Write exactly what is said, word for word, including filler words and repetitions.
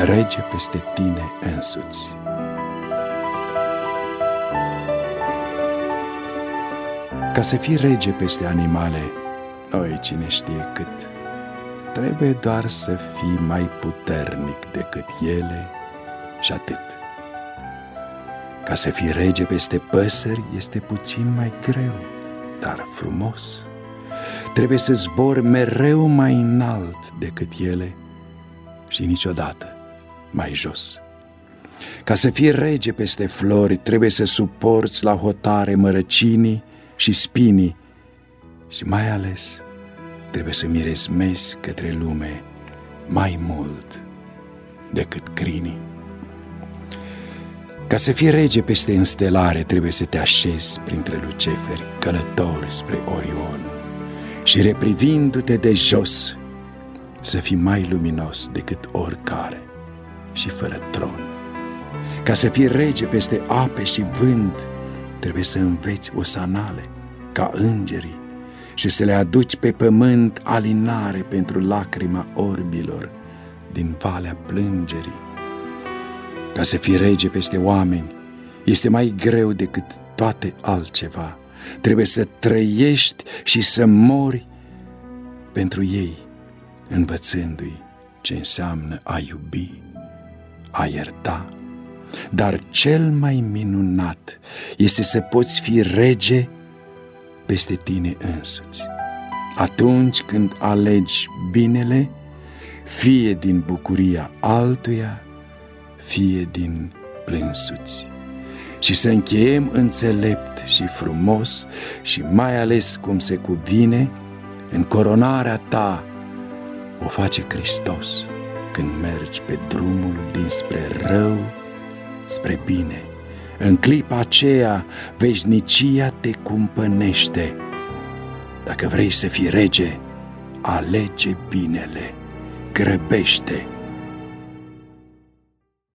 rege peste tine însuți. Ca să fii rege peste animale, noi cine știe cât, trebuie doar să fii mai puternic decât ele și atât. Ca să fii rege peste păsări este puțin mai greu, dar frumos. Trebuie să zbori mereu mai înalt decât ele și niciodată mai jos. Ca să fii rege peste flori, trebuie să suporți la hotare mărăcinii și spinii și mai ales trebuie să miresmezi către lume mai mult decât crinii. Ca să fii rege peste înstelare, trebuie să te așezi printre luceferi, călători spre Orion, și reprivindu-te de jos, să fii mai luminos decât oricare și fără tron. Ca să fii rege peste ape și vânt, trebuie să înveți osanale ca îngerii și să le aduci pe pământ alinare pentru lacrima orbilor din valea plângerii. Ca să fii rege peste oameni, este mai greu decât toate altceva. Trebuie să trăiești și să mori pentru ei, învățându-i ce înseamnă a iubi, a ierta. Dar cel mai minunat este să poți fi rege peste tine însuți. Atunci când alegi binele, fie din bucuria altuia, fie din plânsuți. Și să încheiem înțelept și frumos și mai ales cum se cuvine, în coronarea ta o face Hristos când mergi pe drumul dinspre rău spre bine. În clipa aceea veșnicia te cumpănește. Dacă vrei să fii rege, alege binele, grăbește.